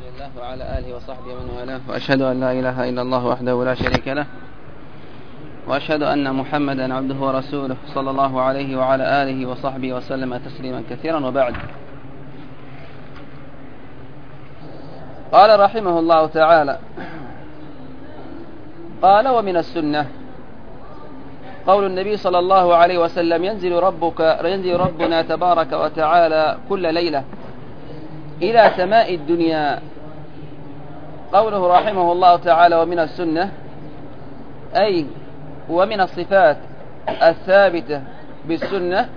الله وعلى آله وصحبه ومن والاه، وأشهد أن لا إله إلا الله وحده لا شريك له، وأشهد أن محمدا عبده ورسوله صلى الله عليه وعلى آله وصحبه وسلم تسليما كثيرا. وبعد، قال رحمه الله تعالى: قال: ومن السنة قول النبي صلى الله عليه وسلم: ينزل ربنا تبارك وتعالى كل ليلة إلى سماء الدنيا. قوله رحمه الله تعالى: ومن السنة، أي ومن الصفات الثابتة بالسنة،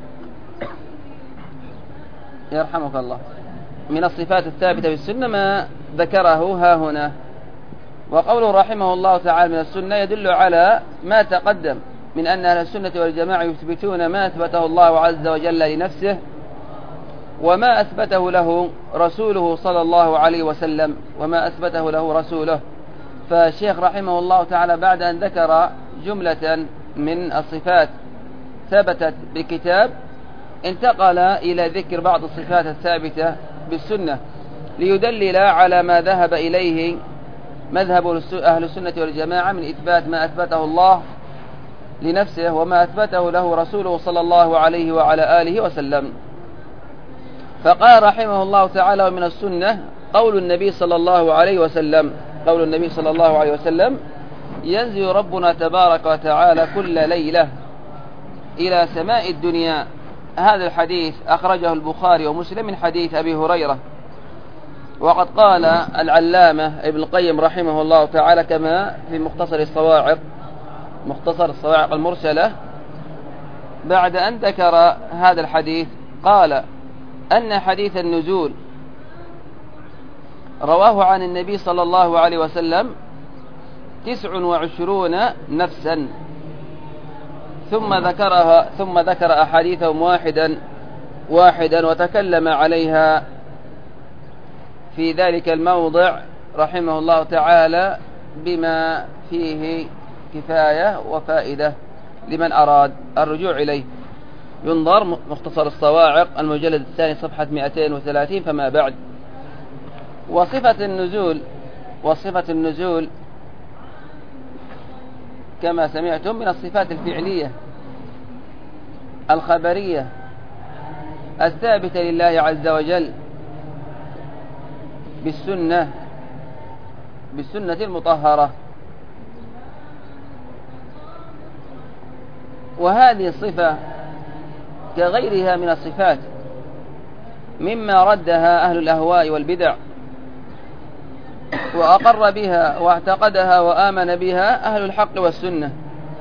يرحمك الله، من الصفات الثابتة بالسنة ما ذكره ها هنا. وقوله رحمه الله تعالى من السنة يدل على ما تقدم من أن أهل السنة والجماعة يثبتون ما أثبته الله عز وجل لنفسه وما أثبته له رسوله صلى الله عليه وسلم وما أثبته له رسوله. فالشيخ رحمه الله تعالى بعد أن ذكر جملة من الصفات ثبتت بالكتاب انتقل إلى ذكر بعض الصفات الثابتة بالسنة ليدلل على ما ذهب إليه مذهب أهل السنة والجماعة من إثبات ما أثبته الله لنفسه وما أثبته له رسوله صلى الله عليه وعلى آله وسلم. فقال رحمه الله تعالى: ومن السنة قول النبي صلى الله عليه وسلم: ينزل ربنا تبارك وتعالى كل ليلة إلى سماء الدنيا. هذا الحديث أخرجه البخاري ومسلم من حديث أبي هريرة. وقد قال العلامة ابن القيم رحمه الله تعالى كما في مختصر الصواعق المرسلة بعد أن ذكر هذا الحديث قال أن حديث النزول رواه عن النبي صلى الله عليه وسلم 29 نفسا، ثم ذكر أحاديثهم واحدا وتكلم عليها في ذلك الموضع رحمه الله تعالى بما فيه كفاية وفائدة لمن أراد الرجوع إليه. ينظر مختصر الصواعق المجلد الثاني صفحة 230 فما بعد. وصفة النزول كما سمعتم من الصفات الفعلية الخبرية الثابتة لله عز وجل بالسنة المطهرة. وهذه الصفة كغيرها من الصفات مما ردها أهل الأهواء والبدع وأقر بها واعتقدها وآمن بها أهل الحق والسنة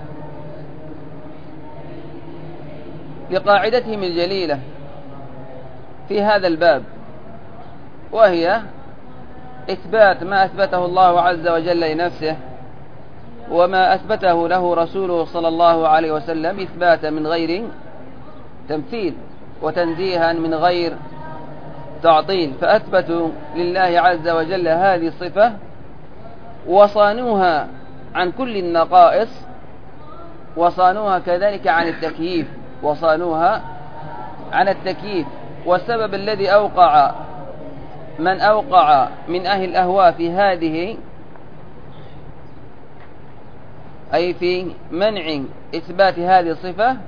لقاعدتهم الجليلة في هذا الباب، وهي إثبات ما أثبته الله عز وجل لنفسه وما أثبته له رسوله صلى الله عليه وسلم إثباتا من غير تمثيل وتنزيها من غير تعطيل. فأثبتوا لله عز وجل هذه الصفة وصانوها عن كل النقائص، وصانوها كذلك عن التكييف. والسبب الذي أوقع من أهل الأهواء في هذه أي في منع إثبات هذه الصفة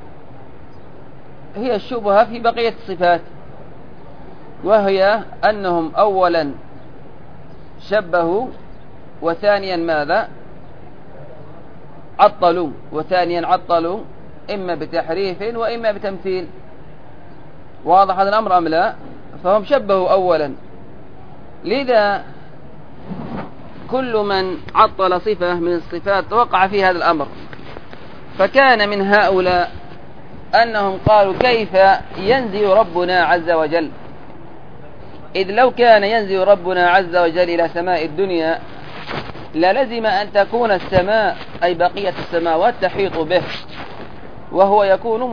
هي الشبهة في بقية الصفات، وهي أنهم أولا شبهوا، وثانيا ماذا؟ عطلوا إما بتحريف وإما بتمثيل. واضح هذا الأمر أم لا؟ فهم شبهوا أولا، لذا كل من عطل صفة من الصفات وقع في هذا الأمر. فكان من هؤلاء أنهم قالوا: كيف ينزل ربنا عز وجل؟ إذ لو كان ينزل ربنا عز وجل إلى سماء الدنيا للزم أن تكون السماء أي بقية السماوات تحيط به وهو يكون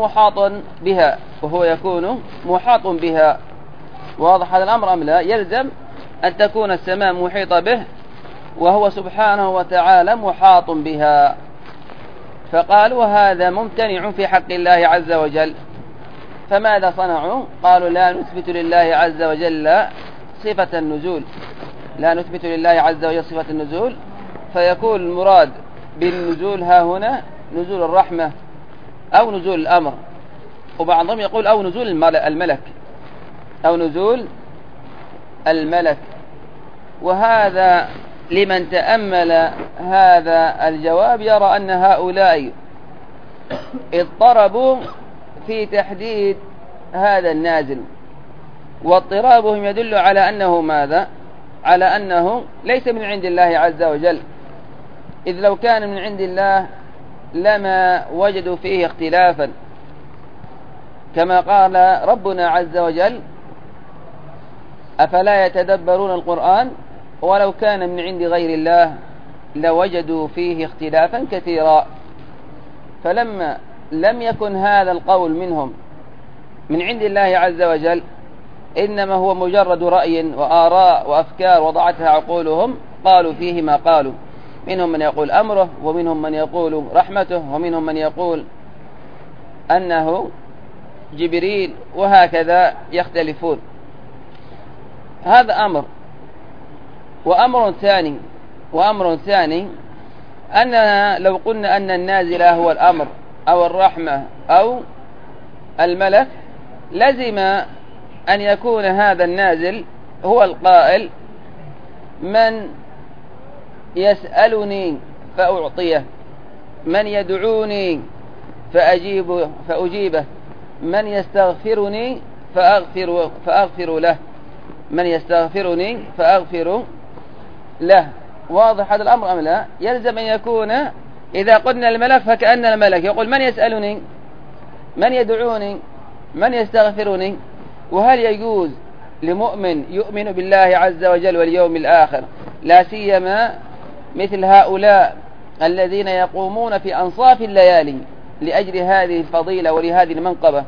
محاط بها. واضح هذا الأمر أم لا؟ يلزم أن تكون السماء محيطة به وهو سبحانه وتعالى محاط بها. فقالوا: هذا ممتنع في حق الله عز وجل. فماذا صنعوا؟ قالوا: لا نثبت لله عز وجل صفة النزول لا نثبت لله عز وجل صفة النزول، فيكون المراد بالنزول ها هنا نزول الرحمة أو نزول الأمر، وبعضهم يقول أو نزول الملك أو نزول الملك. وهذا لمن تأمل هذا الجواب يرى أن هؤلاء اضطربوا في تحديد هذا النازل، واضطرابهم يدل على أنه ماذا؟ على أنه ليس من عند الله عز وجل، إذ لو كان من عند الله لما وجدوا فيه اختلافا، كما قال ربنا عز وجل: أفلا يتدبرون القرآن ولو كان من عند غير الله لوجدوا فيه اختلافا كثيرا. فلما لم يكن هذا القول منهم من عند الله عز وجل، إنما هو مجرد رأي وآراء وأفكار وضعتها عقولهم، قالوا فيه ما قالوا، منهم من يقول أمره، ومنهم من يقول رحمته، ومنهم من يقول أنه جبريل، وهكذا يختلفون. هذا أمر. وأمر ثاني أننا لو قلنا أن النازل هو الأمر أو الرحمة أو الملك، لزم أن يكون هذا النازل هو القائل: من يسألني فأعطيه، من يدعوني فأجيبه، من يستغفرني فأغفر له، من يستغفرني فأغفر له. واضح هذا الأمر أم لا؟ يلزم أن يكون إذا قلنا الملك فكأن الملك يقول: من يسألني، من يدعوني، من يستغفرني. وهل يجوز لمؤمن يؤمن بالله عز وجل واليوم الآخر، لا سيما مثل هؤلاء الذين يقومون في أنصاف الليالي لأجل هذه الفضيلة ولهذه المنقبة،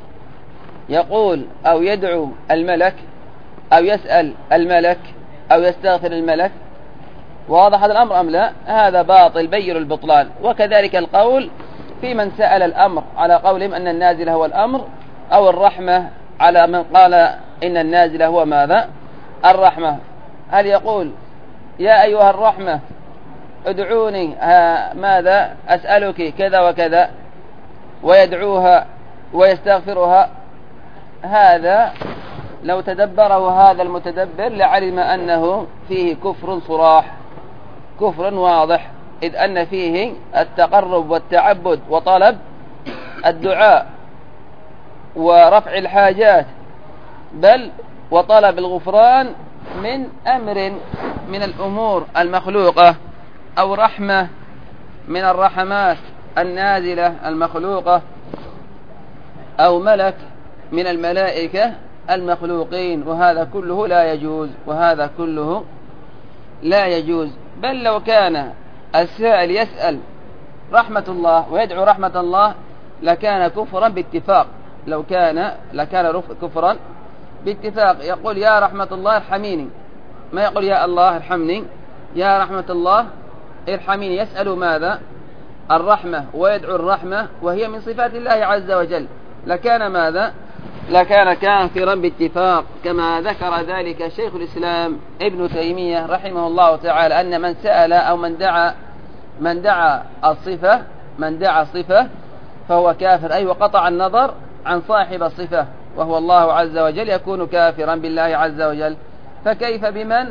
يقول أو يدعو الملك أو يسأل الملك أو يستغفر الملك؟ واضح هذا الأمر أم لا؟ هذا باطل بين البطلان. وكذلك القول في من سأل الأمر على قولهم أن النازل هو الأمر، أو الرحمة على من قال إن النازل هو ماذا؟ الرحمة. هل يقول: يا أيها الرحمة ادعوني ماذا أسألك كذا وكذا، ويدعوها ويستغفرها؟ هذا لو تدبره هذا المتدبر لعلم أنه فيه كفر صراح، كفر واضح، إذ أن فيه التقرب والتعبد وطلب الدعاء ورفع الحاجات، بل وطلب الغفران من أمر من الأمور المخلوقة، أو رحمة من الرحمات النازلة المخلوقة، أو ملك من الملائكة المخلوقين. وهذا كله لا يجوز، وهذا كله لا يجوز. بل لو كان السائل يسأل رحمة الله ويدعو رحمة الله لكان كفرا باتفاق، لكان كفرا باتفاق. يقول: يا رحمة الله ارحميني، ما يقول يا الله ارحمني، يا رحمة الله ارحميني. يسأل ماذا؟ الرحمة، ويدعو الرحمة، وهي من صفات الله عز وجل. لكان ماذا؟ لكان كافرا باتفاق، كما ذكر ذلك شيخ الإسلام ابن تيمية رحمه الله تعالى، أن من سأل أو من دعا الصفة فهو كافر، أي وقطع النظر عن صاحب الصفة وهو الله عز وجل، يكون كافرا بالله عز وجل. فكيف بمن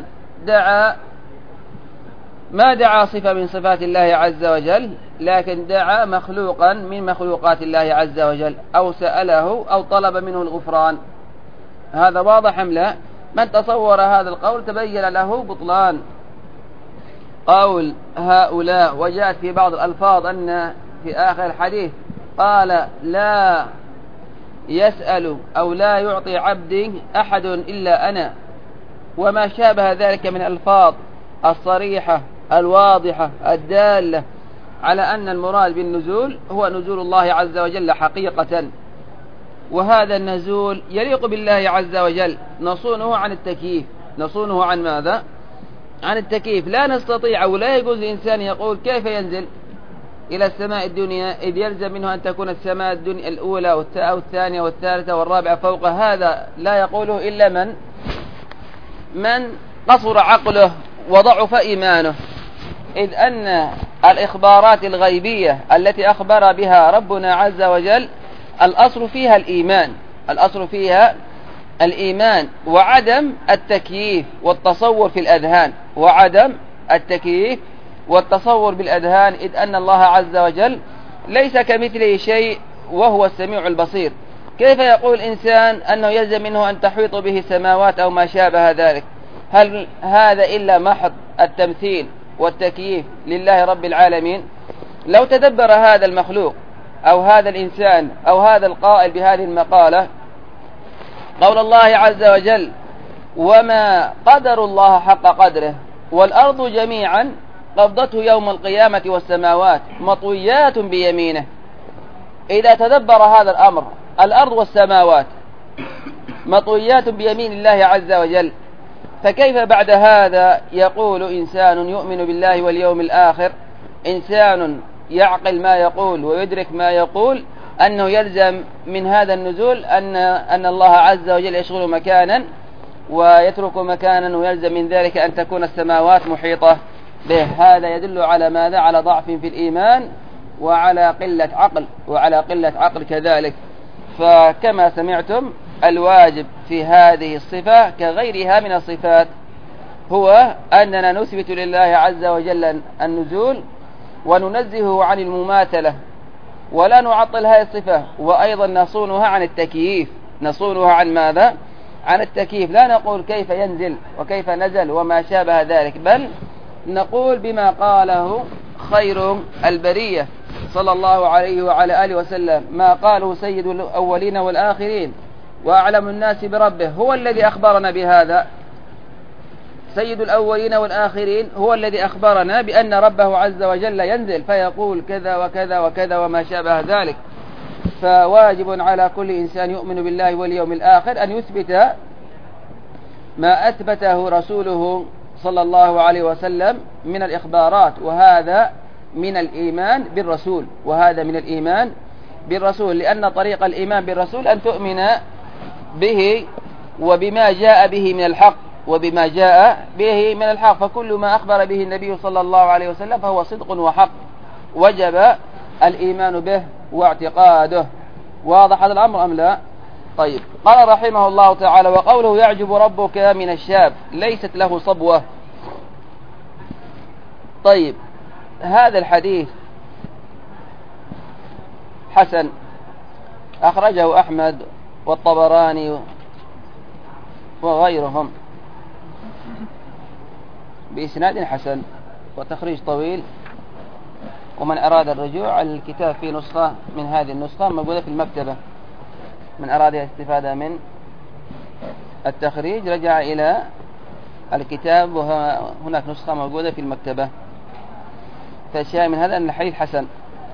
ما دعا صفة من صفات الله عز وجل، لكن دعا مخلوقا من مخلوقات الله عز وجل، أو سأله أو طلب منه الغفران؟ هذا واضح أم لا؟ من تصور هذا القول تبين له بطلان قول هؤلاء. وجاءت في بعض الألفاظ أن في آخر الحديث قال: لا يسأل أو لا يعطي عبدي أحد إلا أنا، وما شابه ذلك من الألفاظ الصريحة الواضحة الدالة على أن المراد بالنزول هو نزول الله عز وجل حقيقة. وهذا النزول يليق بالله عز وجل، نصونه عن التكييف. نصونه عن ماذا؟ عن التكييف. لا نستطيع أو لا يجوز لإنسان يقول كيف ينزل إلى السماء الدنيا، إذ يلزم منه أن تكون السماء الدنيا الأولى والثانية والثالثة والرابعة فوق. هذا لا يقوله إلا من قصر عقله وضعف إيمانه، إذ أن الإخبارات الغيبية التي أخبر بها ربنا عز وجل الأصل فيها الإيمان، الأصل فيها الإيمان وعدم التكييف والتصور في الأذهان، وعدم التكييف والتصور بالأذهان، إذ أن الله عز وجل ليس كمثله شيء وهو السميع البصير. كيف يقول إنسان أنه يلزم منه أن تحيط به السماوات أو ما شابه ذلك؟ هل هذا إلا محض التمثيل والتكييف لله رب العالمين؟ لو تدبر هذا المخلوق أو هذا الإنسان أو هذا القائل بهذه المقالة قول الله عز وجل: وما قدر الله حق قدره والأرض جميعا قبضته يوم القيامة والسماوات مطويات بيمينه. إذا تدبر هذا الأمر، الأرض والسماوات مطويات بيمين الله عز وجل، فكيف بعد هذا يقول إنسان يؤمن بالله واليوم الآخر، إنسان يعقل ما يقول ويدرك ما يقول، أنه يلزم من هذا النزول أن الله عز وجل يشغل مكانا ويترك مكانا، ويلزم من ذلك أن تكون السماوات محيطة به؟ هذا يدل على ماذا؟ على ضعف في الإيمان وعلى قلة عقل كذلك. فكما سمعتم الواجب في هذه الصفة كغيرها من الصفات هو أننا نثبت لله عز وجل النزول وننزهه عن المماثلة ولا نعطل هذه الصفة، وأيضا نصونها عن التكييف. نصونها عن ماذا؟ عن التكييف. لا نقول كيف ينزل وكيف نزل وما شابه ذلك، بل نقول بما قاله خير البرية صلى الله عليه وعلى آله وسلم، ما قاله سيد الأولين والآخرين وأعلم الناس بربه، هو الذي أخبرنا بهذا. سيد الأولين والآخرين هو الذي أخبرنا بأن ربه عز وجل ينزل فيقول كذا وكذا وكذا وما شابه ذلك. فواجب على كل إنسان يؤمن بالله واليوم الآخر أن يثبت ما أثبته رسوله صلى الله عليه وسلم من الإخبارات، وهذا من الإيمان بالرسول، وهذا من الإيمان بالرسول، لأن طريق الإيمان بالرسول أن تؤمن به وبما جاء به من الحق، وبما جاء به من الحق، فكل ما أخبر به النبي صلى الله عليه وسلم فهو صدق وحق، وجب الإيمان به واعتقاده. واضح هذا الأمر أم لا؟ طيب، قال رحمه الله تعالى: وقوله يعجب ربك من الشاب ليست له صبوة. طيب، هذا الحديث حسن، أخرجه أحمد والطبراني وغيرهم بإسناد حسن وتخريج طويل. ومن أراد الرجوع الكتاب في نسخة من هذه النسخة موجودة في المكتبة، من أراد الاستفادة من التخريج رجع إلى الكتاب، وهناك نسخة موجودة في المكتبة. فالشيء من هذا أن الحديث حسن،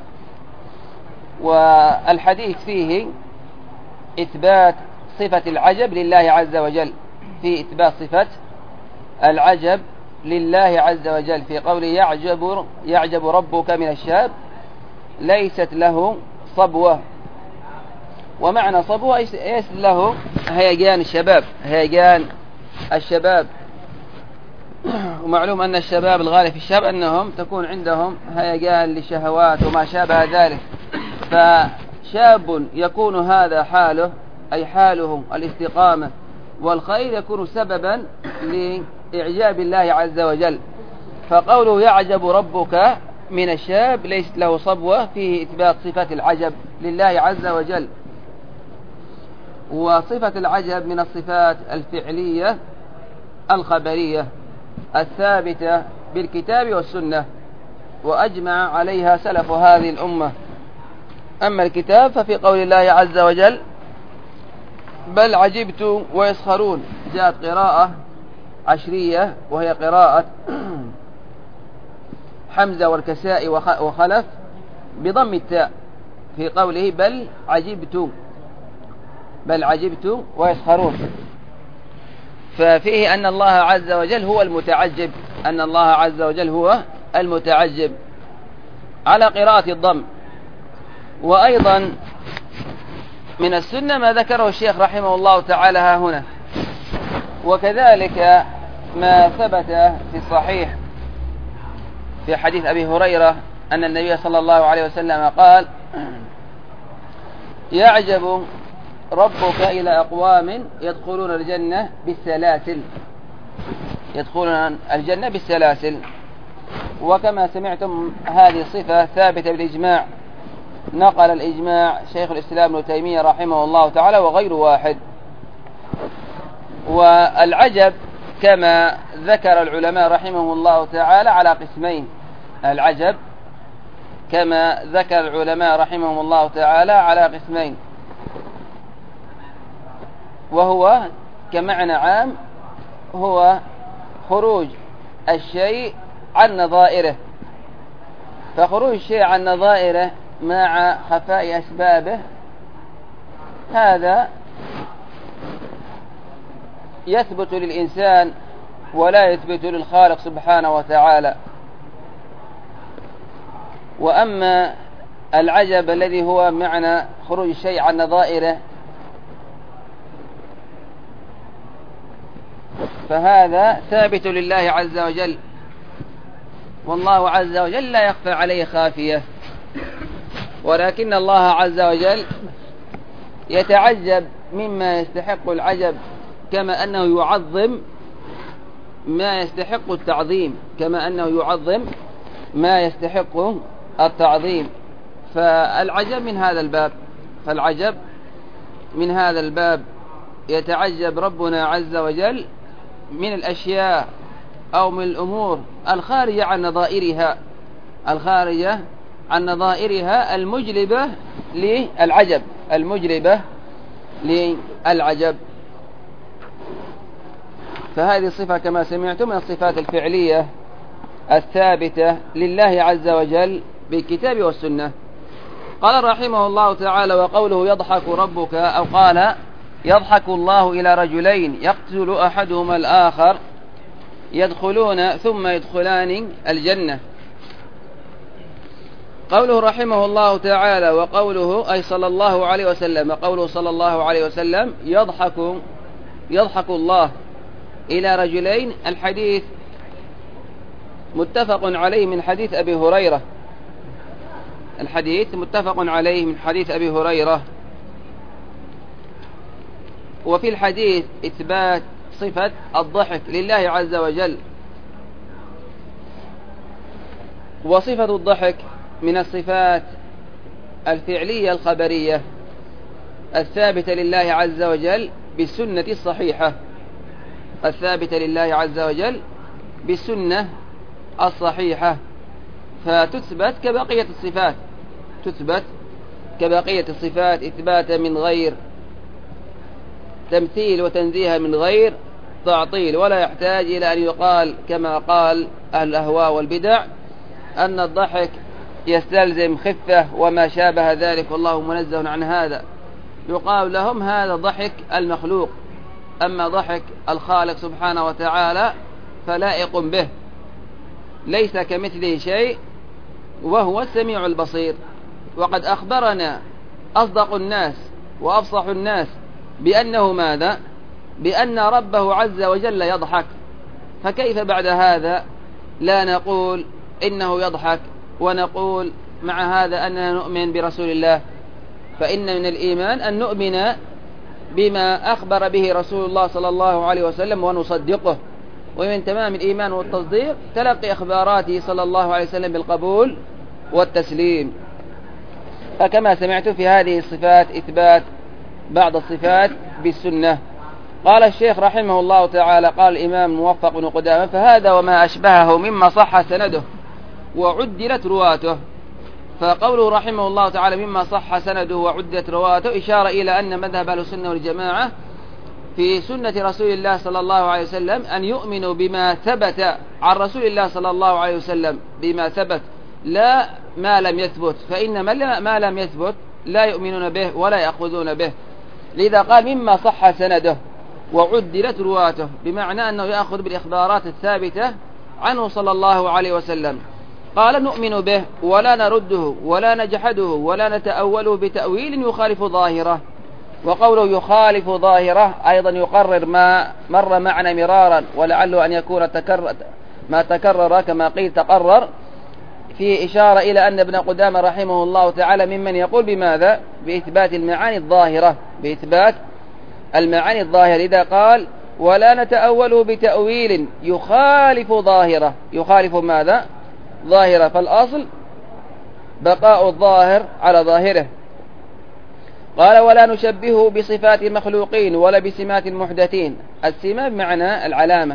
والحديث فيه إثبات صفة العجب لله عز وجل، في إثبات صفة العجب لله عز وجل في قوله يعجب ربك من الشاب ليست له صبوة. ومعنى صبوة ليس له هيجان الشباب، هيجان الشباب. ومعلوم أن الشباب الغالب في الشباب أنهم تكون عندهم هيجان لشهوات وما شابه ذلك، فشاب يكون هذا حاله، أي حاله الاستقامة والخير، يكون سببا لإعجاب الله عز وجل. فقوله يعجب ربك من الشاب ليست له صبوة فيه إثبات صفة العجب لله عز وجل. وصفة العجب من الصفات الفعلية الخبرية الثابتة بالكتاب والسنة، وأجمع عليها سلف هذه الأمة. أما الكتاب ففي قول الله عز وجل بل عجبت ويسخرون، جاءت قراءة عشرية وهي قراءة حمزة والكسائي وخلف بضم التاء في قوله بل عجبت ويسخرون. ففيه أن الله عز وجل هو المتعجب، أن الله عز وجل هو المتعجب على قراءة الضم. وأيضا من السنة ما ذكره الشيخ رحمه الله تعالى ها هنا. وكذلك ما ثبت في الصحيح في حديث أبي هريرة أن النبي صلى الله عليه وسلم قال: يعجب ربك إلى أقوام يدخلون الجنة بالسلاسل، يدخلون الجنة بالسلاسل. وكما سمعتم هذه الصفة ثابتة بالإجماع، نقل الإجماع شيخ الإسلام ابن تيمية رحمه الله تعالى وغير واحد. والعجب كما ذكر العلماء رحمهم الله تعالى على قسمين، العجب كما ذكر العلماء رحمهم الله تعالى على قسمين، وهو كمعنى عام هو خروج الشيء عن نظائره، فخروج الشيء عن نظائره مع خفاء أسبابه هذا يثبت للإنسان ولا يثبت للخالق سبحانه وتعالى. وأما العجب الذي هو معنى خروج الشيء عن نظائره فهذا ثابت لله عز وجل، والله عز وجل لا يخفى عليه خافية، ولكن الله عز وجل يتعجب مما يستحق العجب، كما أنه يعظم ما يستحق التعظيم، كما أنه يعظم ما يستحق التعظيم. فالعجب من هذا الباب، فالعجب من هذا الباب يتعجب ربنا عز وجل من الأشياء أو من الأمور الخارجة عن نظائرها، الخارجة عن نظائرها المجلبة للعجب، المجلبة للعجب. فهذه الصفة كما سمعتم من الصفات الفعلية الثابتة لله عز وجل بالكتاب والسنة. قال رحمه الله تعالى: وقوله يضحك ربك، أو قال يضحك الله إلى رجلين يقتل أحدهما الآخر يدخلون ثم يدخلان الجنة. قوله رحمه الله تعالى وقوله أي صلى الله عليه وسلم، وقوله صلى الله عليه وسلم يضحك الله إلى رجلين، الحديث متفق عليه من حديث أبي هريرة، الحديث متفق عليه من حديث أبي هريرة. وفي الحديث إثبات صفة الضحك لله عز وجل، وصفة الضحك من الصفات الفعلية الخبرية الثابتة لله عز وجل بالسنة الصحيحة، الثابتة لله عز وجل بالسنة الصحيحة، فتثبت كبقية الصفات، تثبت كبقية الصفات إثباتا من غير تمثيل وتنزيها من غير تعطيل، ولا يحتاج إلى أن يقال كما قال أهل الأهواء والبدع أن الضحك يستلزم خفة وما شابه ذلك، والله منزه عن هذا. يقال لهم هذا ضحك المخلوق، أما ضحك الخالق سبحانه وتعالى فلائق به، ليس كمثله شيء وهو السميع البصير. وقد أخبرنا أصدق الناس وأفصح الناس بأنه ماذا؟ بأن ربه عز وجل يضحك، فكيف بعد هذا لا نقول إنه يضحك ونقول مع هذا أننا نؤمن برسول الله؟ فإن من الإيمان أن نؤمن بما أخبر به رسول الله صلى الله عليه وسلم ونصدقه، ومن تمام الإيمان والتصديق تلقي أخباراته صلى الله عليه وسلم بالقبول والتسليم. فكما سمعت في هذه الصفات إثبات بعض الصفات بالسنة. قال الشيخ رحمه الله تعالى، قال الإمام موفق بن قدامة: فهذا وما أشبهه مما صح سنده وعدلت رواته. فقوله رحمه الله تعالى مما صح سنده وعدلت رواته إشارة إلى أن مذهب أهل السنة والجماعة في سنة رسول الله صلى الله عليه وسلم أن يؤمنوا بما ثبت عن رسول الله صلى الله عليه وسلم، بما ثبت لا ما لم يثبت، فإن ما لم يثبت لا يؤمنون به ولا يأخذون به. لذا قال مما صح سنده وعدلت رواته، بمعنى أنه يأخذ بالإخبارات الثابتة عنه صلى الله عليه وسلم. قال نؤمن به ولا نرده ولا نجحده ولا نتأوله بتأويل يخالف ظاهره. وقوله يخالف ظاهرة أيضا يقرر ما مر معنا مرارا ولعله أن يكون ما تكرر كما قيل تقرر، في إشارة إلى أن ابن قدامة رحمه الله تعالى ممن يقول بماذا؟ بإثبات المعاني الظاهرة، بإثبات المعاني الظاهرة، إذا قال ولا نتأوله بتأويل يخالف ظاهرة. يخالف ماذا؟ ظاهرة، فالأصل بقاء الظاهر على ظاهره. قال ولا نشبهه بصفات المخلوقين ولا بسمات المحدثين. السمة بمعنى العلامة.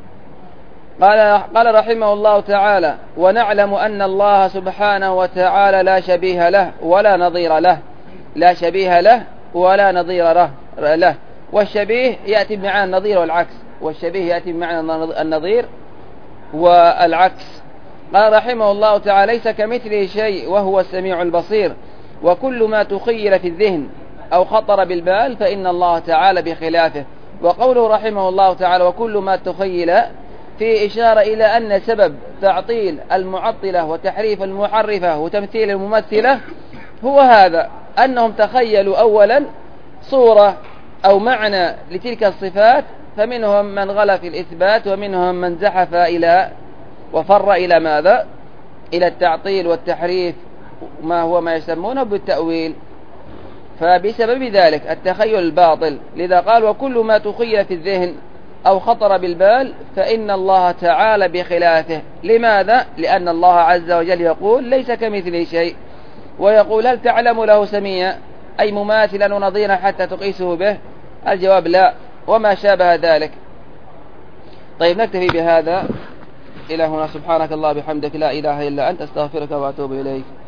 قال رحمه الله تعالى ونعلم أن الله سبحانه وتعالى لا شبيه له ولا نظير له. لا شبيه له ولا نظير له. والشبيه يأتي بمعنى النظير والعكس، والشبيه يأتي بمعنى النظير والعكس. قال رحمه الله تعالى ليس كمثله شيء وهو السميع البصير، وكل ما تخيل في الذهن أو خطر بالبال فإن الله تعالى بخلافه. وقوله رحمه الله تعالى وكل ما تخيل في إشارة إلى أن سبب تعطيل المعطلة وتحريف المحرفة وتمثيل الممثلة هو هذا، أنهم تخيلوا أولا صورة أو معنى لتلك الصفات، فمنهم من غلا في الإثبات ومنهم من زحف إلى وفر إلى ماذا؟ إلى التعطيل والتحريف، ما هو ما يسمونه بالتأويل. فبسبب ذلك التخيل الباطل، لذا قال وكل ما تخيل في الذهن أو خطر بالبال فإن الله تعالى بخلافه. لماذا؟ لأن الله عز وجل يقول ليس كمثله شيء، ويقول هل تعلم له سميا أي مماثلا ونظيرا حتى تقيسه به؟ الجواب لا، وما شابه ذلك. طيب نكتفي بهذا إلى هنا. سبحانك الله بحمدك لا إله إلا أنت، استغفرك وأتوب إليك.